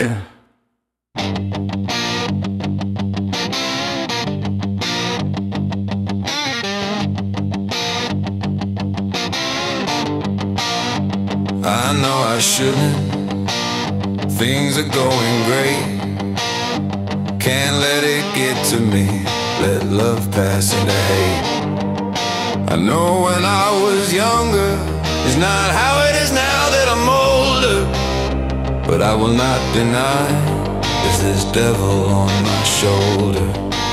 Yeah. I know I shouldn't. Things are going great. Can't let it get to me. Let love pass into hate. I know when I was younger is not how it is now that I'm older. But I will not deny there's this devil on my shoulder.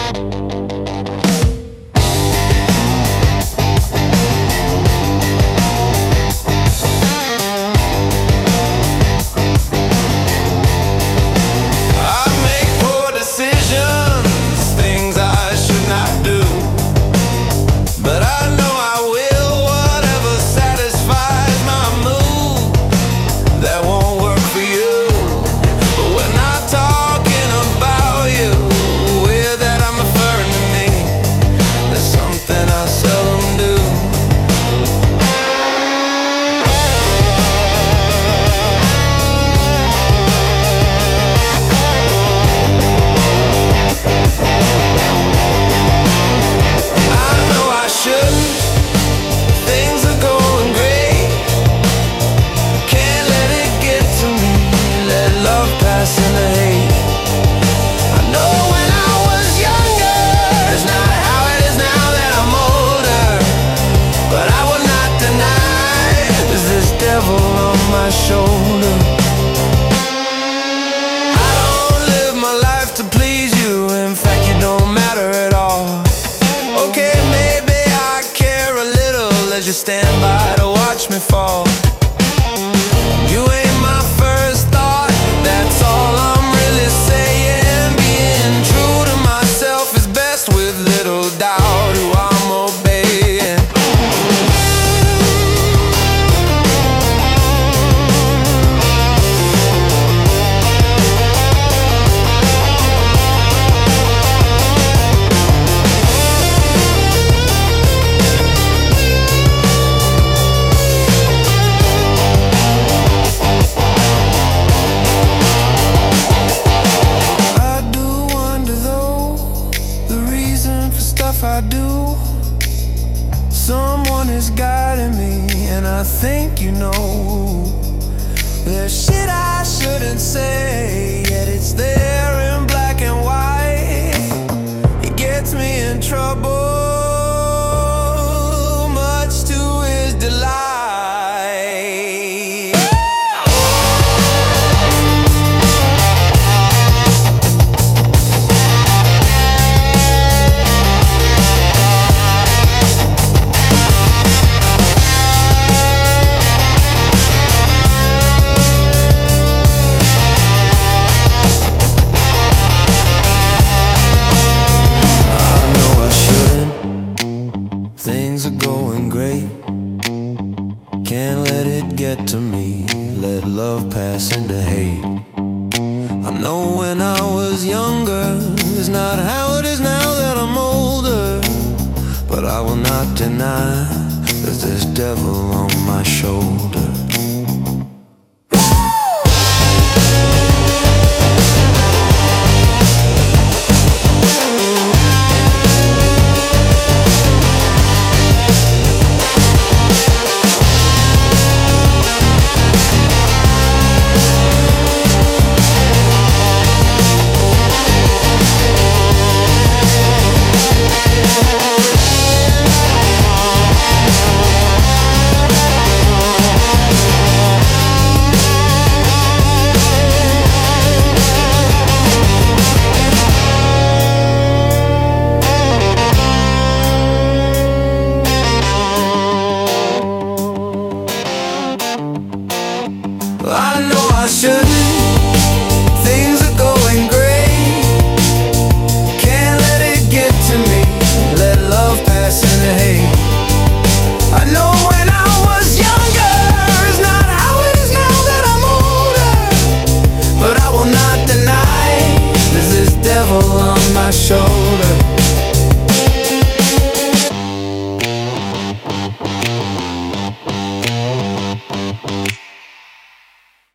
Shoulder. I don't live my life to please you. In fact, you don't matter at all. Okay, maybe I care a little as you stand by to watch me fall. You ain't my first thought, that's all I'm really saying. Being true to myself is best with little doubt who I'm obeying. I do. Someone is guiding me, and I think you know there's shit I shouldn't say, yet it's there in black and white. It gets me in trouble, much to his delight. Things are going great. Can't let it get to me. Let love pass into hate. I know when I was younger it's not how it is now that I'm older. But I will not deny there's this devil on my shoulder.